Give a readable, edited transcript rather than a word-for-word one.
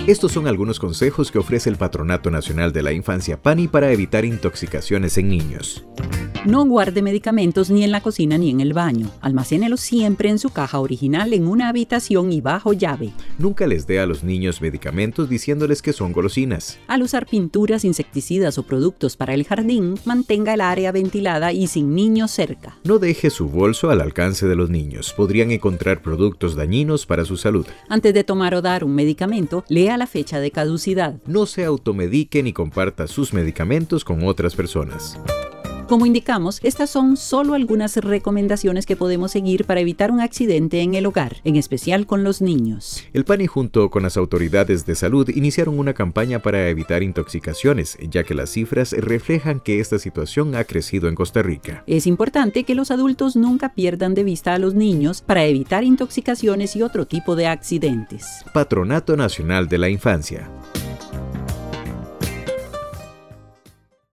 Estos son algunos consejos que ofrece el Patronato Nacional de la Infancia PANI para evitar intoxicaciones en niños. No guarde medicamentos ni en la cocina ni en el baño. Almacénelos siempre en su caja original en una habitación y bajo llave. Nunca les dé a los niños medicamentos diciéndoles que son golosinas. Al usar pinturas, insecticidas o productos para el jardín, mantenga el área ventilada y sin niños cerca. No deje su bolso al alcance de los niños. Podrían encontrar productos dañinos para su salud. Antes de tomar o dar un medicamento, lea la fecha de caducidad. No se automedique ni comparta sus medicamentos con otras personas. Como indicamos, estas son solo algunas recomendaciones que podemos seguir para evitar un accidente en el hogar, en especial con los niños. El PANI junto con las autoridades de salud iniciaron una campaña para evitar intoxicaciones, ya que las cifras reflejan que esta situación ha crecido en Costa Rica. Es importante que los adultos nunca pierdan de vista a los niños para evitar intoxicaciones y otro tipo de accidentes. Patronato Nacional de la Infancia.